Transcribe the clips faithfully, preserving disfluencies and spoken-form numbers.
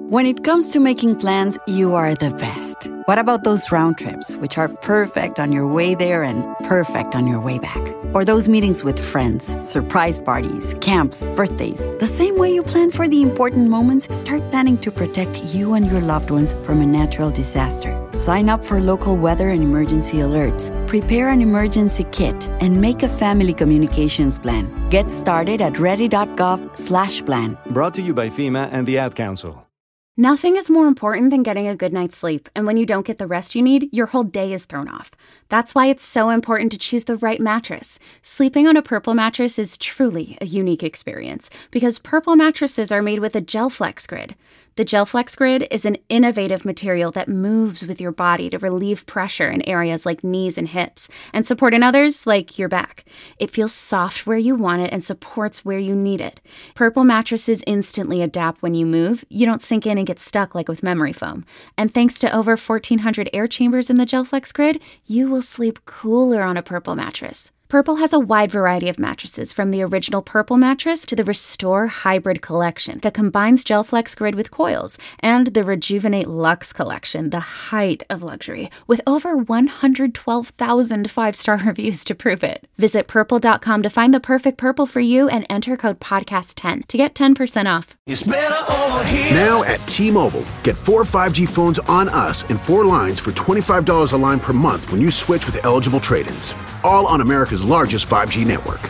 When it comes to making plans, you are the best. What about those round trips, which are perfect on your way there and perfect on your way back? Or those meetings with friends, surprise parties, camps, birthdays. The same way you plan for the important moments, start planning to protect you and your loved ones from a natural disaster. Sign up for local weather and emergency alerts. Prepare an emergency kit and make a family communications plan. Get started at ready.gov slash plan. Brought to you by FEMA and the Ad Council. Nothing is more important than getting a good night's sleep, and when you don't get the rest you need, your whole day is thrown off. That's why it's so important to choose the right mattress. Sleeping on a Purple mattress is truly a unique experience, because Purple mattresses are made with a GelFlex Grid. The GelFlex Grid is an innovative material that moves with your body to relieve pressure in areas like knees and hips, and support in others like your back. It feels soft where you want it and supports where you need it. Purple mattresses instantly adapt when you move. You don't sink in and get stuck like with memory foam. And thanks to over fourteen hundred air chambers in the GelFlex Grid, you will sleep cooler on a Purple mattress. Purple has a wide variety of mattresses, from the original Purple mattress to the Restore Hybrid collection that combines GelFlex Grid with coils, and the Rejuvenate Luxe collection, the height of luxury, with over one hundred twelve thousand five-star reviews to prove it. Visit purple dot com to find the perfect Purple for you and enter code podcast ten to get ten percent off. It's better over here. Now at T-Mobile, get four five G phones on us and four lines for twenty-five dollars a line per month when you switch with eligible trade-ins. All on America's largest five G network.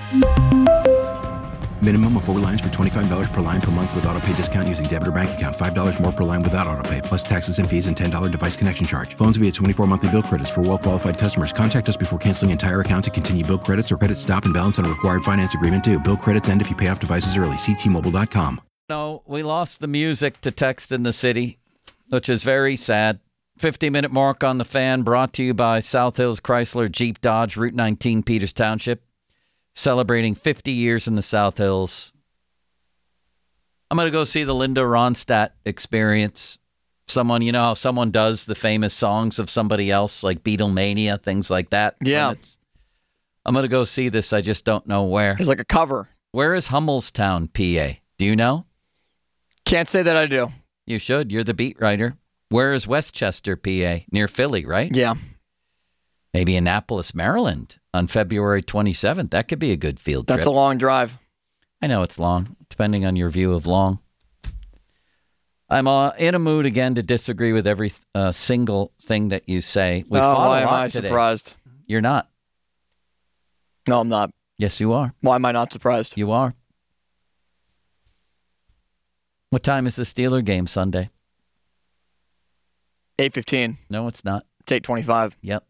Minimum of four lines for twenty-five dollars per line per month with autopay discount using debit or bank account. five dollars more per line without autopay, plus taxes and fees and ten dollars device connection charge. Phones via twenty-four monthly bill credits for well-qualified customers. Contact us before canceling entire account to continue bill credits or credit stop and balance on a required finance agreement due. Bill credits end if you pay off devices early. See T Mobile dot com. No, we lost the music to Text in the City, which is very sad. fifty-minute mark on the Fan, brought to you by South Hills Chrysler Jeep Dodge, Route nineteen, Peters Township, celebrating fifty years in the South Hills. I'm going to go see the Linda Ronstadt Experience. Someone, you know how someone does the famous songs of somebody else, like Beatlemania, things like that? Yeah. I'm going to go see this. I just don't know where. It's like a cover. Where is Hummelstown, P A? Do you know? Can't say that I do. You should. You're the beat writer. Where is Westchester, P A? Near Philly, right? Yeah. Maybe Annapolis, Maryland on February twenty-seventh. That could be a good field trip. That's a long drive. I know it's long, depending on your view of long. I'm uh, in a mood again to disagree with every uh, single thing that you say. We oh, fought why a am lot I today. surprised? You're not. No, I'm not. Yes, you are. Why am I not surprised? You are. What time is the Steeler game Sunday? eight fifteen. No, it's not. It's eight twenty-five. Yep.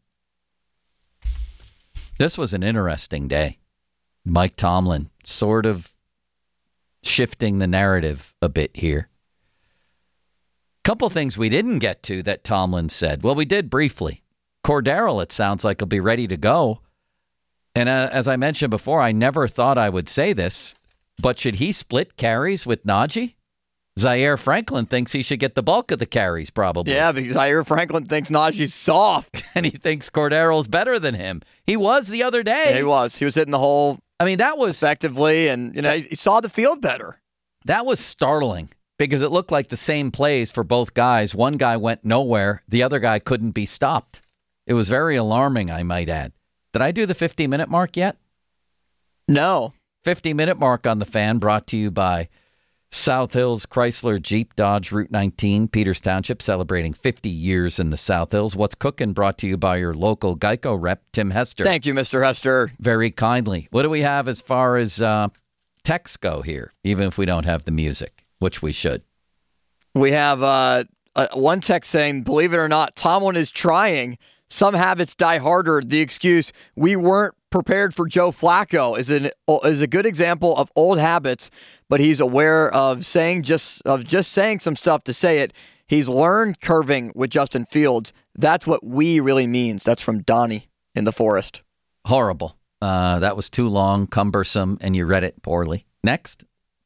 This was an interesting day. Mike Tomlin sort of shifting the narrative a bit here. Couple things we didn't get to that Tomlin said. Well, we did briefly. Cordero, it sounds like, will be ready to go. And uh, as I mentioned before, I never thought I would say this, but should he split carries with Najee? Zaire Franklin thinks he should get the bulk of the carries, probably. Yeah, because Zaire Franklin thinks Najee's soft. And he thinks Cordero's better than him. He was the other day. Yeah, he was. He was hitting the hole I mean, that was effectively, and you know, he saw the field better. That was startling because it looked like the same plays for both guys. One guy went nowhere. The other guy couldn't be stopped. It was very alarming, I might add. Did I do the fifty-minute mark yet? No. fifty-minute mark on the Fan, brought to you by South Hills Chrysler Jeep Dodge, Route nineteen, Peters Township, celebrating fifty years in the South Hills. What's Cooking, brought to you by your local Geico rep, Tim Hester. Thank you, Mister Hester. Very kindly. What do we have as far as uh, texts go here, even if we don't have the music, which we should? We have uh, uh, one text saying, believe it or not, Tomlin is trying. Some habits die harder. The excuse, we weren't prepared for Joe Flacco, is an is a good example of old habits, but he's aware of saying just of just saying some stuff to say it. He's learned curving with Justin Fields. That's what we really means. That's from Donnie in the Forest. Horrible. Uh, that was too long, cumbersome, and you read it poorly. Next.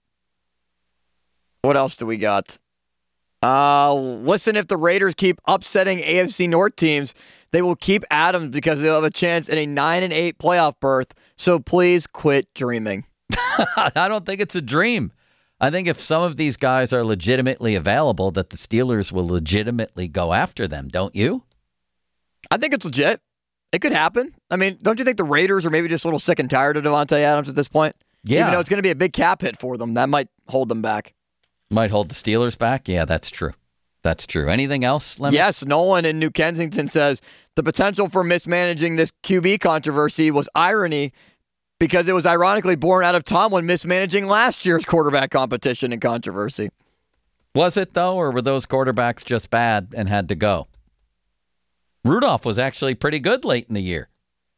What else do we got? Uh, listen, if the Raiders keep upsetting A F C North teams, they will keep Adams because they'll have a chance in a nine and eight playoff berth. So please quit dreaming. I don't think it's a dream. I think if some of these guys are legitimately available, that the Steelers will legitimately go after them, don't you? I think it's legit. It could happen. I mean, don't you think the Raiders are maybe just a little sick and tired of Devontae Adams at this point? Yeah. Even though it's going to be a big cap hit for them, that might hold them back. Might hold the Steelers back? Yeah, that's true. That's true. Anything else, Lemon? Yes, Nolan in New Kensington says, the potential for mismanaging this Q B controversy was irony because it was ironically born out of Tomlin mismanaging last year's quarterback competition and controversy. Was it, though, or were those quarterbacks just bad and had to go? Rudolph was actually pretty good late in the year.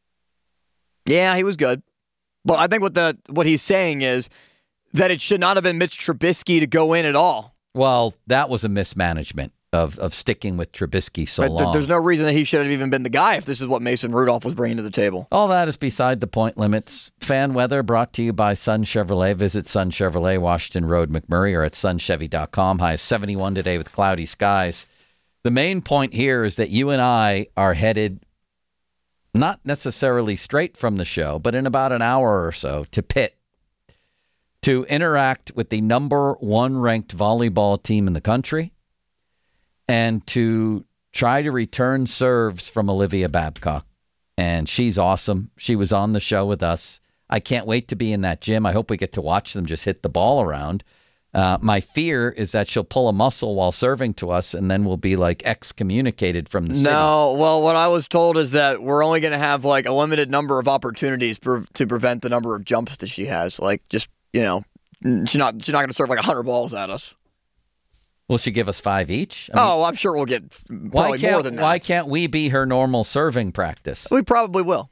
Yeah, he was good. But I think what the what he's saying is that it should not have been Mitch Trubisky to go in at all. Well, that was a mismanagement of, of sticking with Trubisky so but th- long. There's no reason that he should have even been the guy if this is what Mason Rudolph was bringing to the table. All that is beside the point, Limits. Fan weather brought to you by Sun Chevrolet. Visit Sun Chevrolet, Washington Road, McMurray, or at sun chevy dot com. High is seventy-one today with cloudy skies. The main point here is that you and I are headed not necessarily straight from the show, but in about an hour or so to Pitt to interact with the number one ranked volleyball team in the country and to try to return serves from Olivia Babcock. And she's awesome. She was on the show with us. I can't wait to be in that gym. I hope we get to watch them just hit the ball around. Uh, my fear is that she'll pull a muscle while serving to us, and then we'll be like excommunicated from the city. No, well, what I was told is that we're only going to have like a limited number of opportunities pre- to prevent the number of jumps that she has. Like, just, you know, she's not she's not going to serve like one hundred balls at us. Will she give us five each? I mean, oh, I'm sure we'll get why probably can't, more than that. Why can't we be her normal serving practice? We probably will.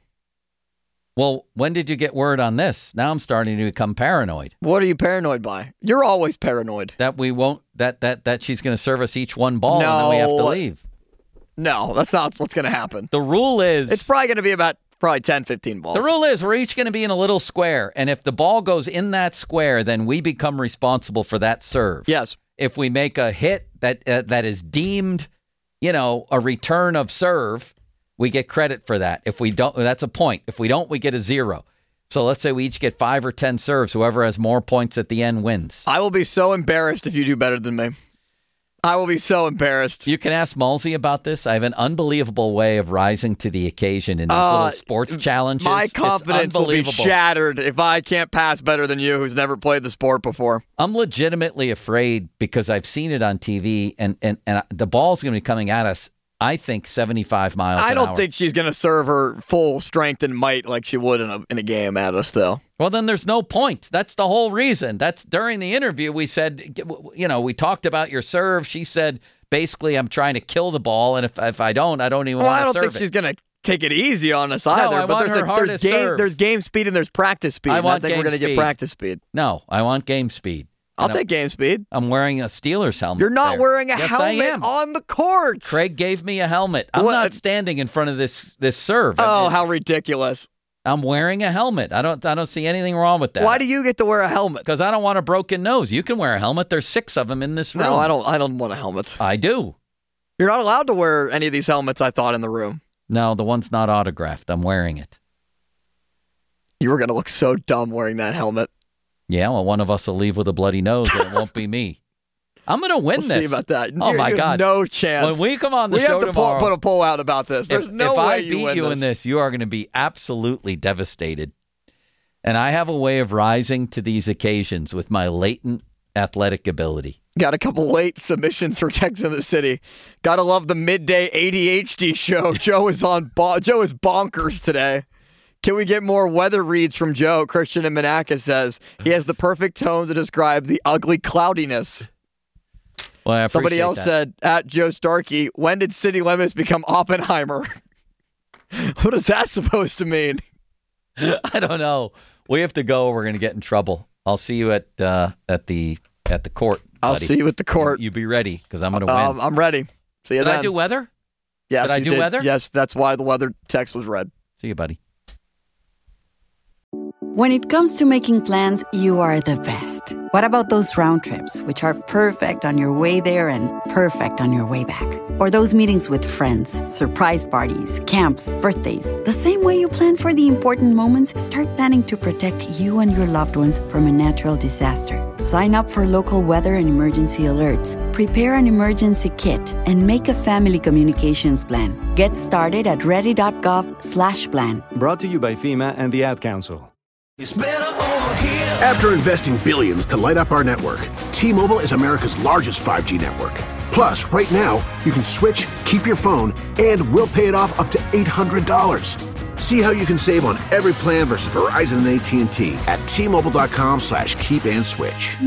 Well, when did you get word on this? Now I'm starting to become paranoid. What are you paranoid by? You're always paranoid. That we won't, that that that she's going to serve us each one ball no, and then we have to leave. No, that's not what's going to happen. The rule is... It's probably going to be about probably ten, fifteen balls. The rule is we're each going to be in a little square, and if the ball goes in that square, then we become responsible for that serve. Yes. If we make a hit that uh, that is deemed, you know, a return of serve, we get credit for that. If we don't, that's a point. If we don't, we get a zero. So let's say we each get five or ten serves. Whoever has more points at the end wins. I will be so embarrassed if you do better than me. I will be so embarrassed. You can ask Mulsey about this. I have an unbelievable way of rising to the occasion in these uh, little sports challenges. My confidence will be shattered if I can't pass better than you, who's never played the sport before. I'm legitimately afraid because I've seen it on T V, and, and, and the ball's going to be coming at us, I think, seventy-five miles I an don't hour. think she's going to serve her full strength and might like she would in a in a game at us, though. Well, then there's no point. That's the whole reason. That's during the interview we said, you know, we talked about your serve. She said, basically, I'm trying to kill the ball, and if if I don't, I don't even well, want to serve it. I don't think she's going to take it easy on us no, either. I but want there's her a, hardest there's game serve. there's game speed and there's practice speed. I and want I think game we're going to speed. get practice speed. No, I want game speed. I'll And take game speed. I'm wearing a Steelers helmet. You're not there. wearing a yes, helmet I am. on the court. Craig gave me a helmet. I'm What? not standing in front of this this serve. Oh, I'm, how ridiculous. I'm wearing a helmet. I don't I don't see anything wrong with that. Why do you get to wear a helmet? Because I don't want a broken nose. You can wear a helmet. There's six of them in this room. No, I don't I don't want a helmet. I do. You're not allowed to wear any of these helmets, I thought, in the room. No, the one's not autographed. I'm wearing it. You were going to look so dumb wearing that helmet. Yeah, well, one of us will leave with a bloody nose, and it won't be me. I'm going to win We'll this. see about that. Oh, You- my you have God. no chance. When we come on the we show have to tomorrow, pull, put a poll out about this. There's if, no if way I you beat win you this. in this, you are going to be absolutely devastated. And I have a way of rising to these occasions with my latent athletic ability. Got a couple late submissions for Tex in the City. Gotta love the midday A D H D show. Joe is on. Bo- Joe is bonkers today. Can we get more weather reads from Joe? Christian in Monaca says he has the perfect tone to describe the ugly cloudiness. Well, I Somebody appreciate else that. said, at Joe Starkey, when did City Limits become Oppenheimer? What is that supposed to mean? I don't know. We have to go. Or we're going to get in trouble. I'll see you at uh, at the at the court. I'll buddy. see you at the court. You, you be ready because I'm going to win. Um, I'm ready. See you Did then. I do weather? Yes, Did I you do did. weather? Yes, that's why the weather text was read. See you, buddy. When it comes to making plans, you are the best. What about those round trips, which are perfect on your way there and perfect on your way back? Or those meetings with friends, surprise parties, camps, birthdays. The same way you plan for the important moments, start planning to protect you and your loved ones from a natural disaster. Sign up for local weather and emergency alerts. Prepare an emergency kit and make a family communications plan. Get started at ready.gov slash plan. Brought to you by FEMA and the Ad Council. It's better over here. After investing billions to light up our network, T-Mobile is America's largest five G network. Plus, right now, you can switch, keep your phone, and we'll pay it off up to eight hundred dollars. See how you can save on every plan versus Verizon and A T and T at T-Mobile.com slash keep and switch.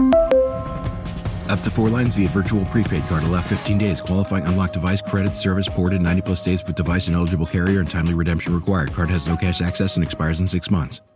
Up to four lines via virtual prepaid card. Allow fifteen days. Qualifying unlocked device credit service ported ninety plus days with device and eligible carrier and timely redemption required. Card has no cash access and expires in six months.